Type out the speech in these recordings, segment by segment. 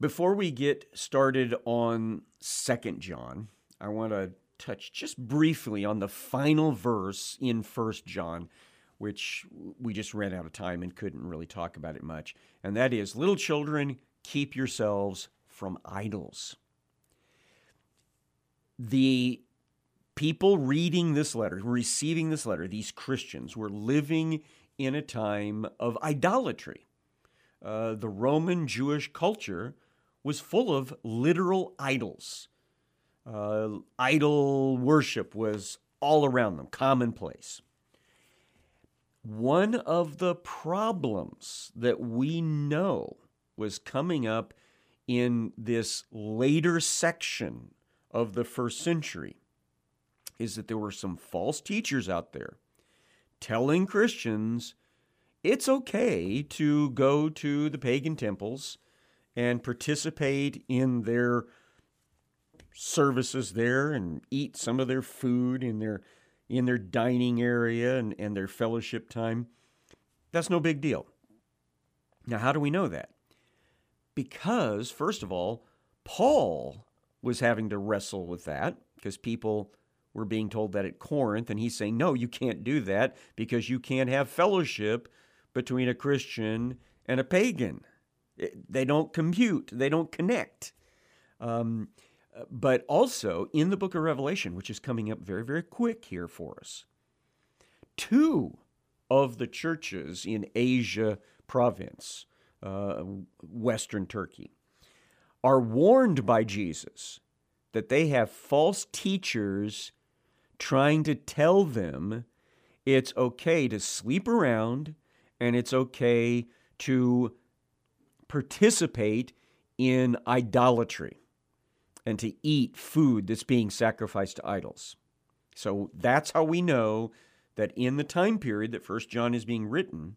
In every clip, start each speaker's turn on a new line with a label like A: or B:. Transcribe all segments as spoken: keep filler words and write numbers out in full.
A: Before we get started on Second John, I want to touch just briefly on the final verse in First John, which we just ran out of time and couldn't really talk about it much. And that is, little children, keep yourselves from idols. The people reading this letter, receiving this letter, these Christians, were living in a time of idolatry. Uh, the Roman Jewish culture was full of literal idols. Uh, idol worship was all around them, commonplace. One of the problems that we know was coming up in this later section of the first century is that there were some false teachers out there telling Christians it's okay to go to the pagan temples and participate in their services there and eat some of their food in their in their dining area and, and their fellowship time. That's no big deal. Now, how do we know that? Because, first of all, Paul was having to wrestle with that because people were being told that at Corinth, and he's saying, no, you can't do that because you can't have fellowship between a Christian and a pagan. They don't compute. They don't connect. Um, but also in the book of Revelation, which is coming up very, very quick here for us, two of the churches in Asia province, uh, Western Turkey, are warned by Jesus that they have false teachers trying to tell them it's okay to sleep around and it's okay to participate in idolatry and to eat food that's being sacrificed to idols. So that's how we know that in the time period that First John is being written,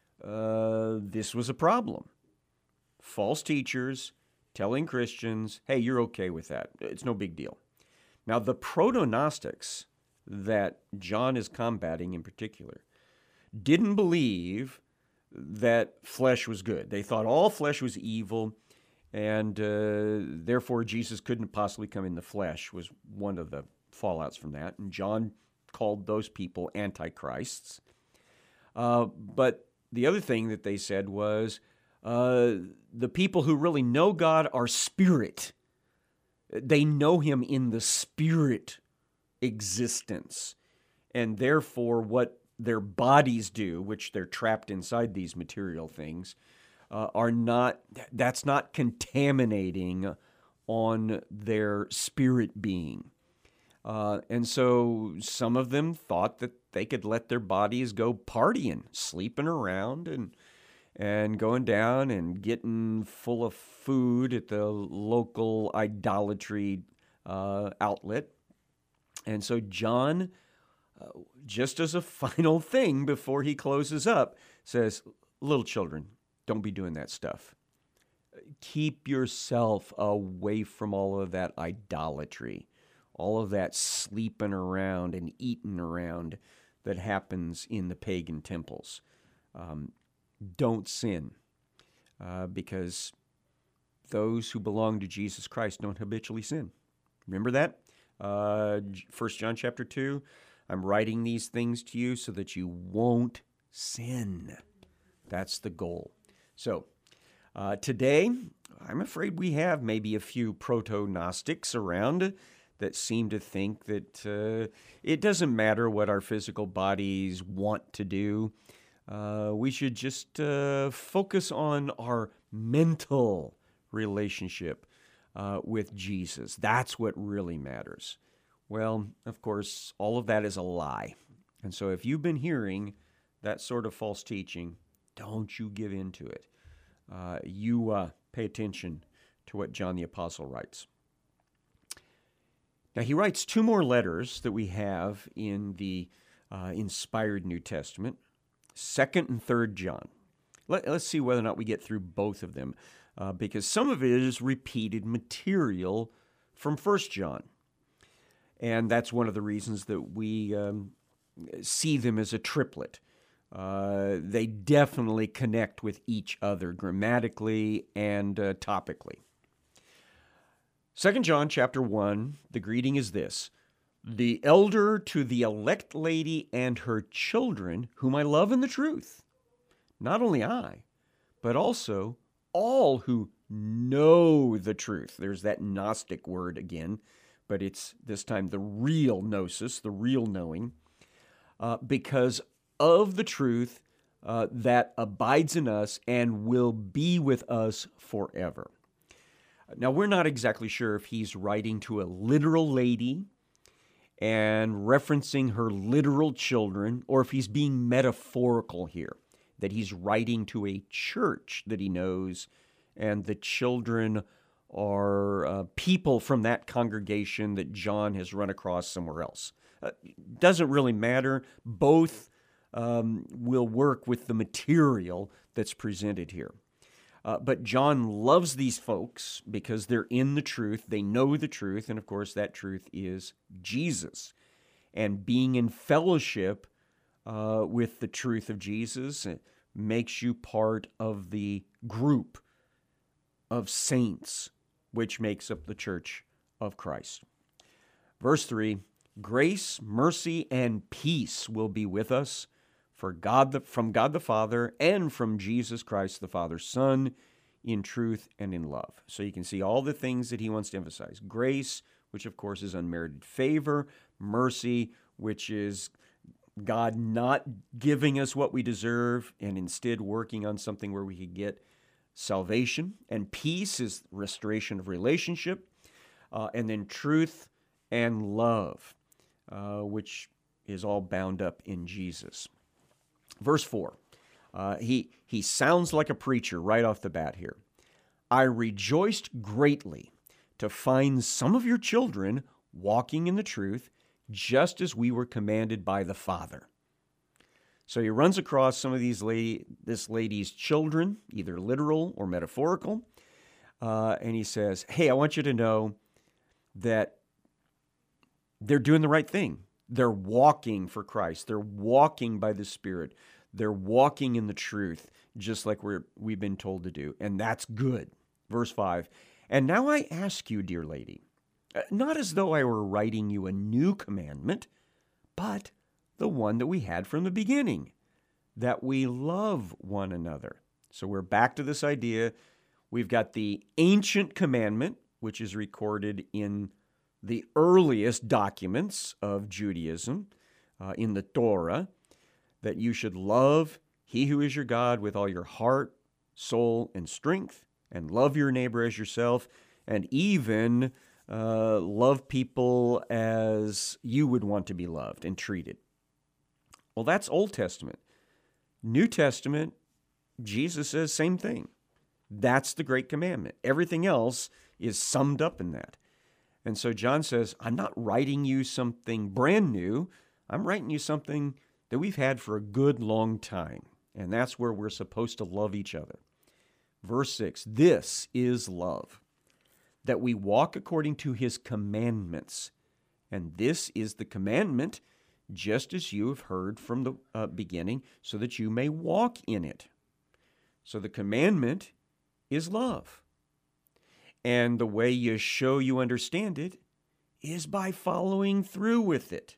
A: uh, this was a problem. False teachers telling Christians, hey, you're okay with that. It's no big deal. Now, the proto-Gnostics that John is combating in particular didn't believe that flesh was good. They thought all flesh was evil, and uh, therefore Jesus couldn't possibly come in the flesh, was one of the fallouts from that. And John called those people antichrists. Uh, but the other thing that they said was uh, the people who really know God are spirit. They know him in the spirit existence, and therefore what their bodies do, which they're trapped inside these material things, uh, are not, that's not contaminating on their spirit being. Uh, and so some of them thought that they could let their bodies go partying, sleeping around and and going down and getting full of food at the local idolatry uh, outlet. And so John, uh, just as a final thing before he closes up, says, little children, don't be doing that stuff. Keep yourself away from all of that idolatry, all of that sleeping around and eating around that happens in the pagan temples. Um, don't sin, uh, because those who belong to Jesus Christ don't habitually sin. Remember that? Uh, First John chapter two, I'm writing these things to you so that you won't sin. That's the goal. So uh, today, I'm afraid we have maybe a few proto-Gnostics around that seem to think that uh, it doesn't matter what our physical bodies want to do. Uh, we should just uh, focus on our mental relationship uh, with Jesus. That's what really matters. Well, of course, all of that is a lie. And so if you've been hearing that sort of false teaching, don't you give in to it. Uh, you uh, pay attention to what John the Apostle writes. Now, he writes two more letters that we have in the uh, inspired New Testament, Second and Third John. Let, let's see whether or not we get through both of them, uh, because some of it is repeated material from First John. And that's one of the reasons that we um, see them as a triplet. Uh, they definitely connect with each other grammatically and uh, topically. Second John chapter one, the greeting is this: the elder to the elect lady and her children, whom I love in the truth. Not only I, but also all who know the truth. There's that Gnostic word again, but it's this time the real gnosis, the real knowing, uh, because of the truth uh, that abides in us and will be with us forever. Now, we're not exactly sure if he's writing to a literal lady and referencing her literal children, or if he's being metaphorical here, that he's writing to a church that he knows, and the children are uh, people from that congregation that John has run across somewhere else. Uh, doesn't really matter. Both um, will work with the material that's presented here. Uh, but John loves these folks because they're in the truth. They know the truth. And of course, that truth is Jesus. And being in fellowship uh, with the truth of Jesus makes you part of the group of saints, which makes up the church of Christ. Verse three, grace, mercy, and peace will be with us for God the, from God the Father and from Jesus Christ, the Father's Son, in truth and in love. So you can see all the things that he wants to emphasize. Grace, which of course is unmerited favor. Mercy, which is God not giving us what we deserve and instead working on something where we could get salvation. And peace is restoration of relationship. Uh, and then truth and love, uh, which is all bound up in Jesus. Verse four, uh, he, he sounds like a preacher right off the bat here. I rejoiced greatly to find some of your children walking in the truth, just as we were commanded by the Father. So he runs across some of these lady, this lady's children, either literal or metaphorical, uh, and he says, hey, I want you to know that they're doing the right thing. They're walking for Christ. They're walking by the Spirit. They're walking in the truth, just like we're, we've been told to do. And that's good. Verse five, and now I ask you, dear lady, not as though I were writing you a new commandment, but the one that we had from the beginning, that we love one another. So we're back to this idea. We've got the ancient commandment, which is recorded in the earliest documents of Judaism, uh, in the Torah, that you should love he who is your God with all your heart, soul, and strength, and love your neighbor as yourself, and even uh, love people as you would want to be loved and treated. Well, that's Old Testament. New Testament, Jesus says same thing. That's the great commandment. Everything else is summed up in that. And so John says, I'm not writing you something brand new. I'm writing you something that we've had for a good long time. And that's where we're supposed to love each other. Verse six, this is love, that we walk according to his commandments. And this is the commandment, just as you have heard from the uh, beginning, so that you may walk in it. So the commandment is love. And the way you show you understand it is by following through with it.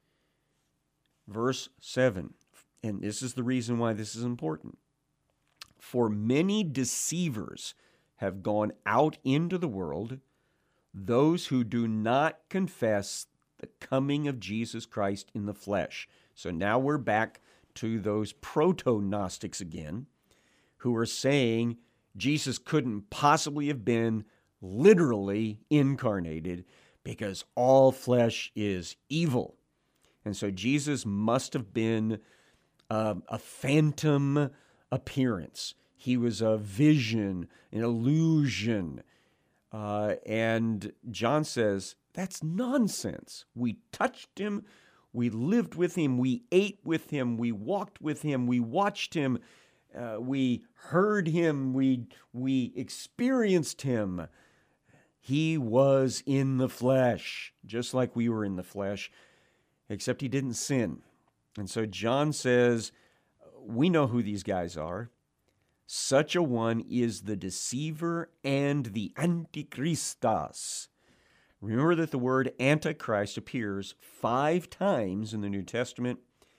A: Verse seven, and this is the reason why this is important. For many deceivers have gone out into the world, those who do not confess the coming of Jesus Christ in the flesh. So now we're back to those proto-Gnostics again, who are saying Jesus couldn't possibly have been literally incarnated because all flesh is evil. And so Jesus must have been uh, a phantom appearance. He was a vision, an illusion. Uh, and John says, that's nonsense. We touched him. We lived with him. We ate with him. We walked with him. We watched him. Uh, we heard him. We, we experienced him. He was in the flesh, just like we were in the flesh, except he didn't sin. And so John says, we know who these guys are. Such a one is the deceiver and the Antichristos. Remember that the word Antichrist appears five times in the New Testament.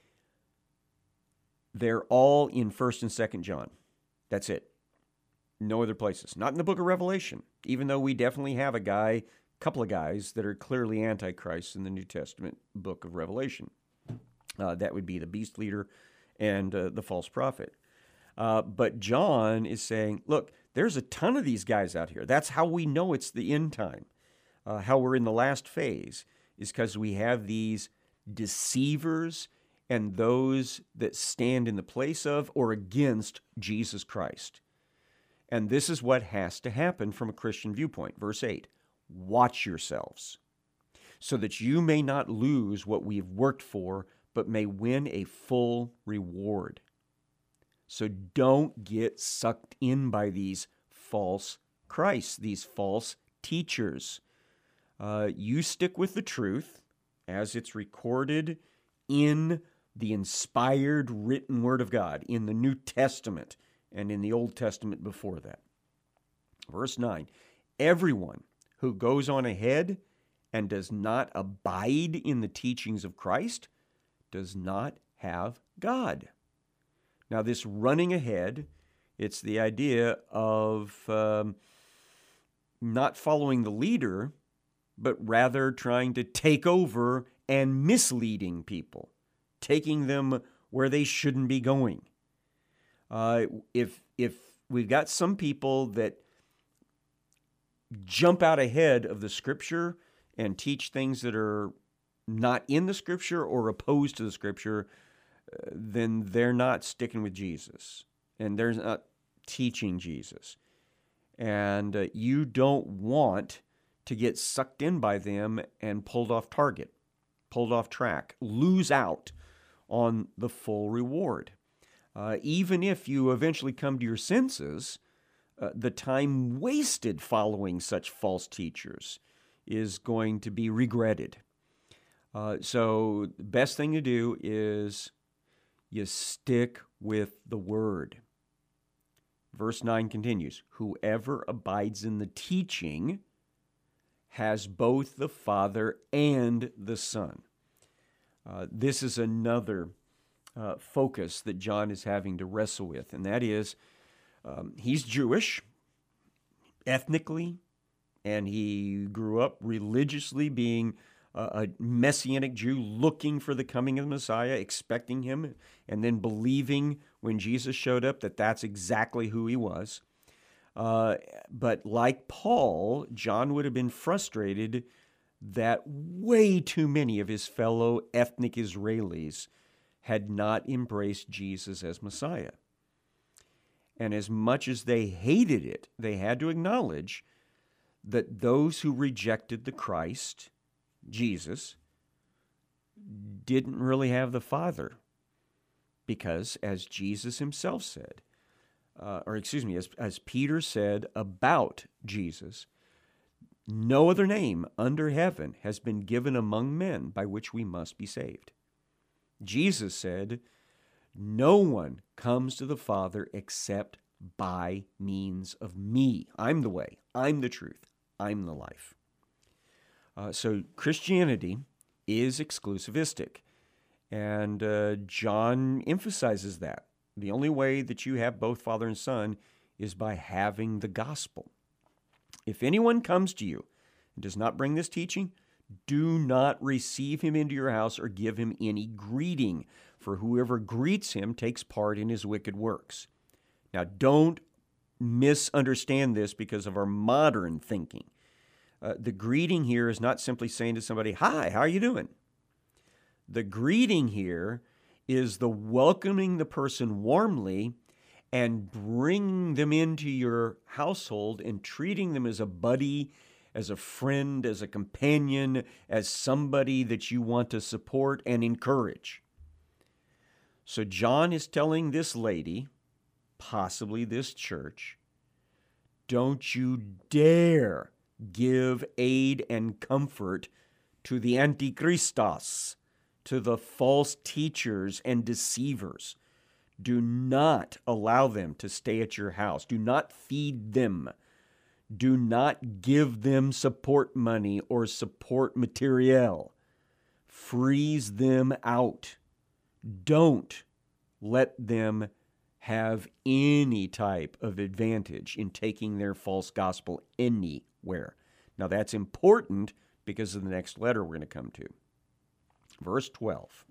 A: They're all in First and Second John. That's it. No other places. Not in the book of Revelation, even though we definitely have a guy, a couple of guys that are clearly Antichrist in the New Testament book of Revelation. Uh, that would be the beast leader and uh, the false prophet. Uh, but John is saying, look, there's a ton of these guys out here. That's how we know it's the end time. Uh, how we're in the last phase is because we have these deceivers and those that stand in the place of or against Jesus Christ. And this is what has to happen from a Christian viewpoint. Verse eight, watch yourselves so that you may not lose what we have worked for, but may win a full reward. So don't get sucked in by these false Christs, these false teachers. Uh, you stick with the truth as it's recorded in the inspired written Word of God, in the New Testament and in the Old Testament before that. Verse nine, everyone who goes on ahead and does not abide in the teachings of Christ does not have God. Now, this running ahead, it's the idea of um, not following the leader, but rather trying to take over and misleading people, taking them where they shouldn't be going. Uh, if if we've got some people that jump out ahead of the Scripture and teach things that are not in the Scripture or opposed to the Scripture, uh, then they're not sticking with Jesus, and they're not teaching Jesus. And uh, you don't want to get sucked in by them and pulled off target, pulled off track, lose out on the full reward. Uh, even if you eventually come to your senses, uh, the time wasted following such false teachers is going to be regretted. Uh, so the best thing to do is you stick with the Word. Verse nine continues, whoever abides in the teaching has both the Father and the Son. Uh, this is another uh, focus that John is having to wrestle with, and that is um, he's Jewish, ethnically, and he grew up religiously being a, a Messianic Jew, looking for the coming of the Messiah, expecting him, and then believing when Jesus showed up that that's exactly who he was. Uh, but like Paul, John would have been frustrated that way too many of his fellow ethnic Israelis had not embraced Jesus as Messiah. And as much as they hated it, they had to acknowledge that those who rejected the Christ, Jesus, didn't really have the Father. Because, as Jesus himself said, Uh, or excuse me, as, as Peter said about Jesus, no other name under heaven has been given among men by which we must be saved. Jesus said, no one comes to the Father except by means of me. I'm the way, I'm the truth, I'm the life. Uh, so Christianity is exclusivistic, and uh, John emphasizes that. The only way that you have both Father and Son is by having the gospel. If anyone comes to you and does not bring this teaching, do not receive him into your house or give him any greeting, for whoever greets him takes part in his wicked works. Now, don't misunderstand this because of our modern thinking. Uh, the greeting here is not simply saying to somebody, hi, how are you doing? The greeting here is the welcoming the person warmly and bringing them into your household and treating them as a buddy, as a friend, as a companion, as somebody that you want to support and encourage. So John is telling this lady, possibly this church, don't you dare give aid and comfort to the Antichristos, to the false teachers and deceivers. Do not allow them to stay at your house. Do not feed them. Do not give them support money or support material. Freeze them out. Don't let them have any type of advantage in taking their false gospel anywhere. Now that's important because of the next letter we're going to come to. Verse twelve.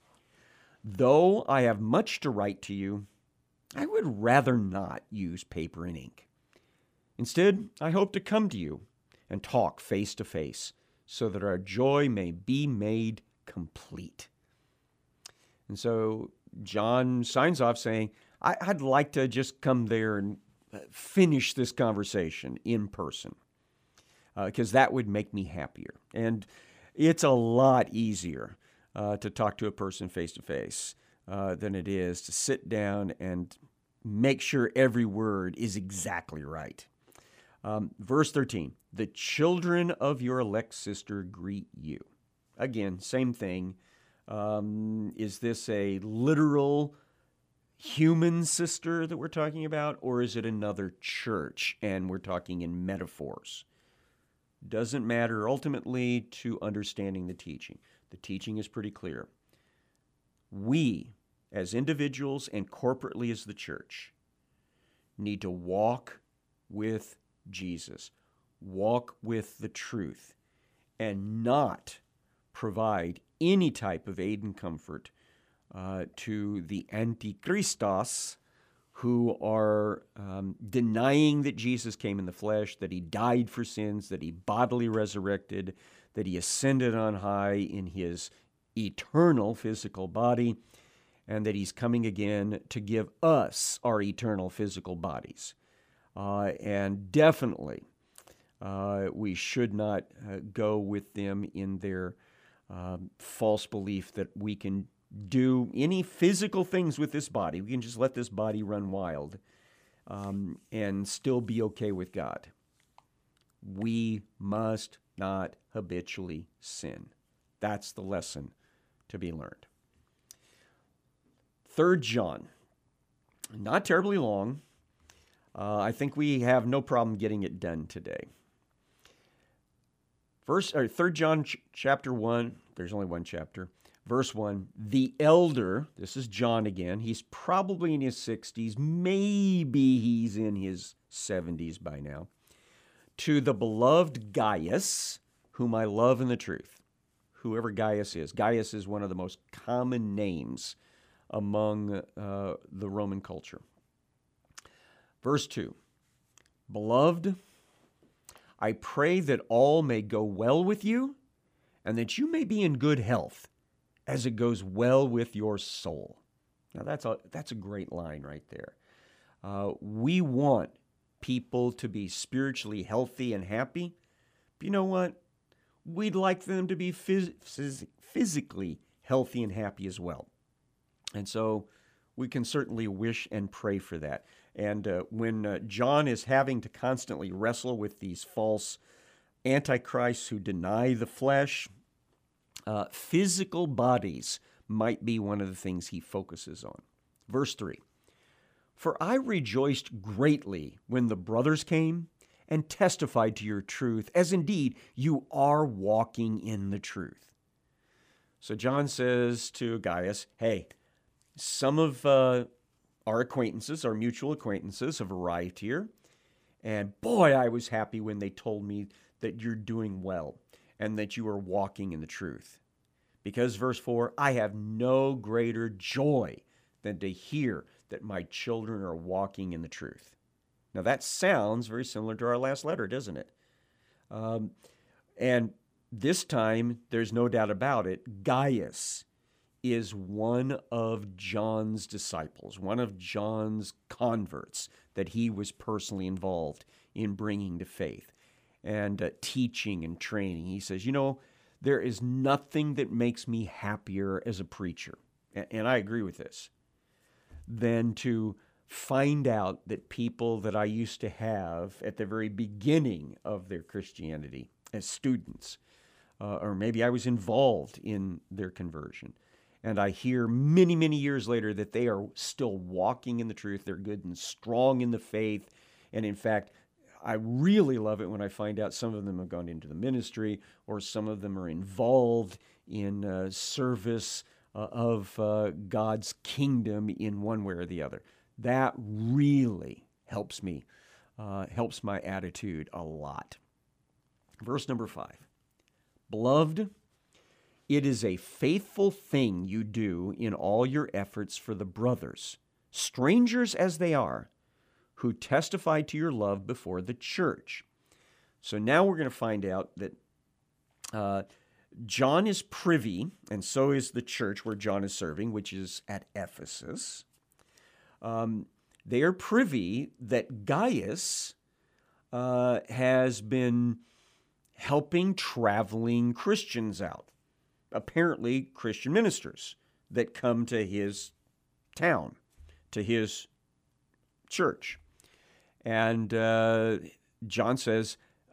A: Though I have much to write to you, I would rather not use paper and ink. Instead, I hope to come to you and talk face to face so that our joy may be made complete. And so John signs off saying, I- I'd like to just come there and finish this conversation in person because uh, that would make me happier. And it's a lot easier uh, to talk to a person face to face than it is to sit down and make sure every word is exactly right. Um, verse thirteen, the children of your elect sister greet you. Again, same thing. Um, is this a literal human sister that we're talking about, or is it another church and we're talking in metaphors? Doesn't matter ultimately to understanding the teaching. The teaching is pretty clear. We, as individuals and corporately as the church, need to walk with Jesus, walk with the truth, and not provide any type of aid and comfort uh, to the antichristos who are um, denying that Jesus came in the flesh, that he died for sins, that he bodily resurrected, that he ascended on high in his eternal physical body, and that he's coming again to give us our eternal physical bodies. Uh, and definitely, uh, we should not uh, go with them in their um, false belief that we can do any physical things with this body. We can just let this body run wild um, and still be okay with God. We must not habitually sin. That's the lesson to be learned. Third John, not terribly long. Uh, I think we have no problem getting it done today. Verse, or Third John ch- chapter one, there's only one chapter. Verse one, the elder, this is John again, he's probably in his sixties, maybe he's in his seventies by now, to the beloved Gaius, whom I love in the truth. Whoever Gaius is. Gaius is one of the most common names among uh, the Roman culture. Verse two, beloved, I pray that all may go well with you and that you may be in good health as it goes well with your soul. Now that's a, that's a great line right there. Uh, we want people to be spiritually healthy and happy. But you know what? We'd like them to be phys- phys- physically healthy and happy as well. And so we can certainly wish and pray for that. And uh, when uh, John is having to constantly wrestle with these false antichrists who deny the flesh, uh, physical bodies might be one of the things he focuses on. Verse three, for I rejoiced greatly when the brothers came and testified to your truth, as indeed you are walking in the truth. So John says to Gaius, hey, some of uh, our acquaintances, our mutual acquaintances, have arrived here. And boy, I was happy when they told me that you're doing well and that you are walking in the truth. Because, verse four, I have no greater joy than to hear that my children are walking in the truth. Now, that sounds very similar to our last letter, doesn't it? Um, and this time, there's no doubt about it, Gaius is one of John's disciples, one of John's converts that he was personally involved in bringing to faith and uh, teaching and training. He says, you know, there is nothing that makes me happier as a preacher, and, and I agree with this, than to find out that people that I used to have at the very beginning of their Christianity as students, uh, or maybe I was involved in their conversion, And I hear many, many years later that they are still walking in the truth. They're good and strong in the faith. And in fact, I really love it when I find out some of them have gone into the ministry, or some of them are involved in uh, service uh, of uh, God's kingdom in one way or the other. That really helps me, uh, helps my attitude a lot. Verse number five. Beloved, it is a faithful thing you do in all your efforts for the brothers, strangers as they are, who testify to your love before the church. So now we're going to find out that uh, John is privy, and so is the church where John is serving, which is at Ephesus. Um, they are privy that Gaius uh, has been helping traveling Christians out. Apparently Christian ministers that come to his town, to his church. And uh, John says,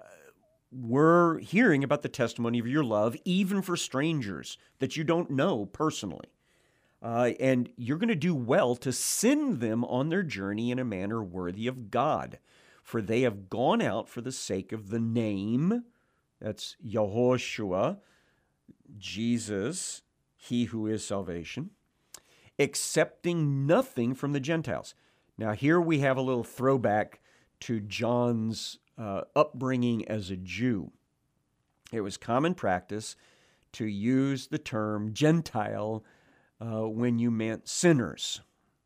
A: we're hearing about the testimony of your love, even for strangers that you don't know personally. Uh, and you're going to do well to send them on their journey in a manner worthy of God, for they have gone out for the sake of the name, that's Yehoshua, Jesus, he who is salvation, accepting nothing from the Gentiles. Now here we have a little throwback to John's uh, upbringing as a Jew. It was common practice to use the term Gentile uh, when you meant sinners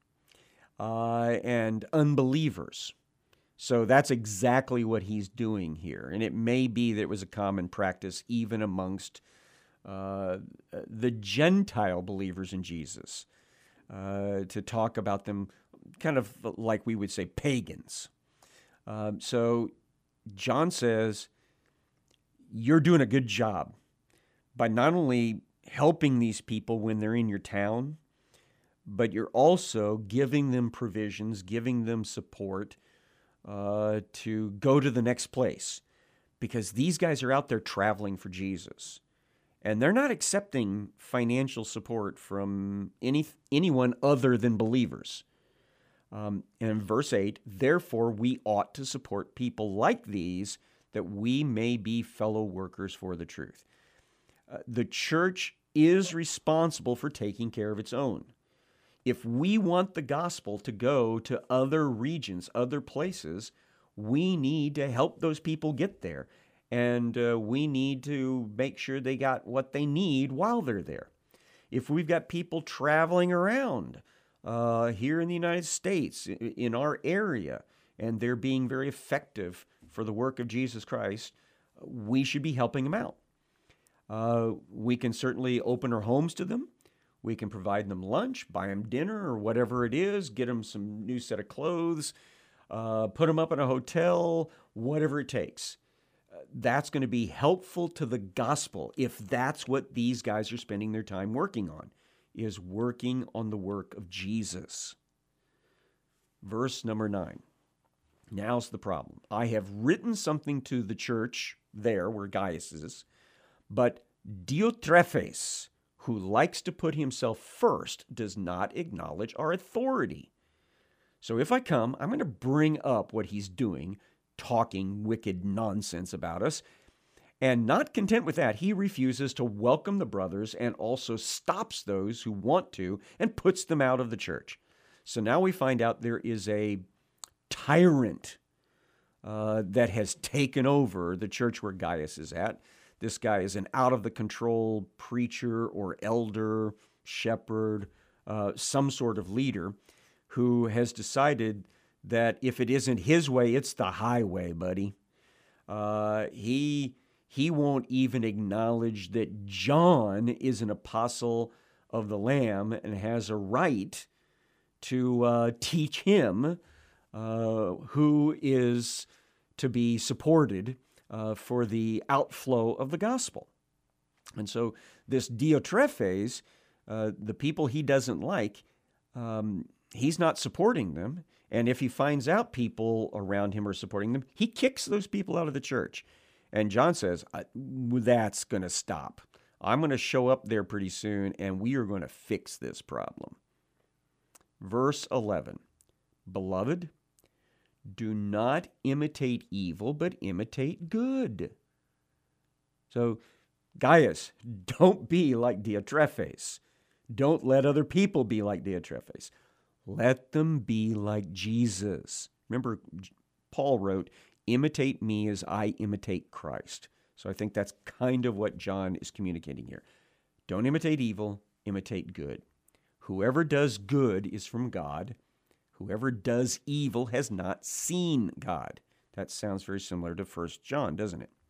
A: uh, and unbelievers. So that's exactly what he's doing here. And it may be that it was a common practice even amongst uh, the Gentile believers in Jesus uh, to talk about them kind of like we would say pagans. Um, so John says, you're doing a good job by not only helping these people when they're in your town, but you're also giving them provisions, giving them support uh, to go to the next place, because these guys are out there traveling for Jesus, and they're not accepting financial support from any anyone other than believers. Um, and in verse eight, therefore we ought to support people like these, that we may be fellow workers for the truth. Uh, the church is responsible for taking care of its own. If we want the gospel to go to other regions, other places, we need to help those people get there. And uh, we need to make sure they got what they need while they're there. If we've got people traveling around uh, here in the United States, in our area, and they're being very effective for the work of Jesus Christ, we should be helping them out. Uh, we can certainly open our homes to them. We can provide them lunch, buy them dinner or whatever it is, get them some new set of clothes, uh, put them up in a hotel, whatever it takes. Uh, that's going to be helpful to the gospel if that's what these guys are spending their time working on, is working on the work of Jesus. Verse number nine. Now's the problem. I have written something to the church there where Gaius is, but Diotrephes, who likes to put himself first, does not acknowledge our authority. So if I come, I'm going to bring up what he's doing, talking wicked nonsense about us. And not content with that, he refuses to welcome the brothers and also stops those who want to and puts them out of the church. So now we find out there is a tyrant uh, that has taken over the church where Gaius is at. This guy is an out-of-the-control preacher or elder, shepherd, uh, some sort of leader who has decided that if it isn't his way, it's the highway, buddy. Uh, he, he won't even acknowledge that John is an apostle of the Lamb and has a right to uh, teach him uh, who is to be supported Uh, for the outflow of the gospel. And so this Diotrephes, uh, the people he doesn't like, um, he's not supporting them. And if he finds out people around him are supporting them, he kicks those people out of the church. And John says, that's going to stop. I'm going to show up there pretty soon, and we are going to fix this problem. Verse eleven, beloved, do not imitate evil, but imitate good. So, Gaius, don't be like Diotrephes. Don't let other people be like Diotrephes. Let them be like Jesus. Remember, Paul wrote, imitate me as I imitate Christ. So I think that's kind of what John is communicating here. Don't imitate evil, imitate good. Whoever does good is from God. Whoever does evil has not seen God. That sounds very similar to First John, doesn't it?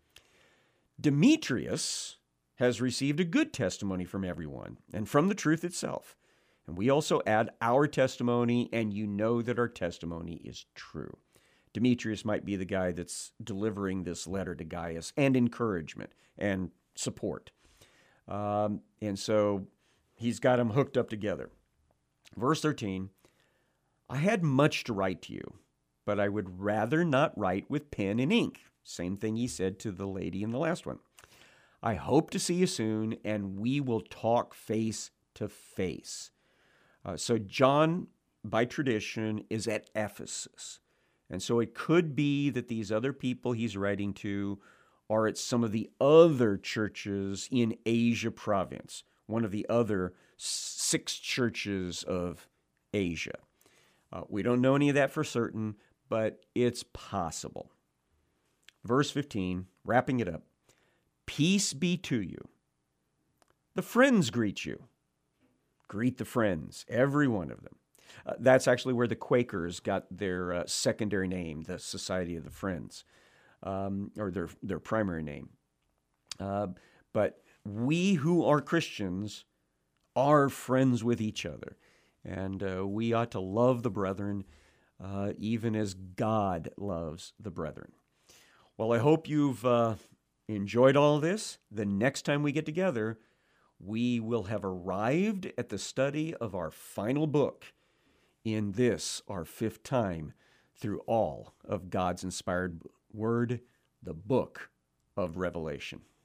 A: Demetrius has received a good testimony from everyone and from the truth itself. And we also add our testimony, and you know that our testimony is true. Demetrius might be the guy that's delivering this letter to Gaius and encouragement and support. Um, and so he's got them hooked up together. Verse thirteen, I had much to write to you, but I would rather not write with pen and ink. Same thing he said to the lady in the last one. I hope to see you soon, and we will talk face to face. Uh, so John, by tradition, is at Ephesus. And so it could be that these other people he's writing to are at some of the other churches in Asia province, one of the other six churches of Asia. Uh, we don't know any of that for certain, but it's possible. Verse fifteen, wrapping it up. Peace be to you. The friends greet you. Greet the friends, every one of them. Uh, that's actually where the Quakers got their uh, secondary name, the Society of the Friends, um, or their, their primary name. Uh, but we who are Christians are friends with each other, and uh, we ought to love the brethren uh, even as God loves the brethren. Well, I hope you've uh, enjoyed all of this. The next time we get together, we will have arrived at the study of our final book in this, our fifth time through all of God's inspired word, the book of Revelation.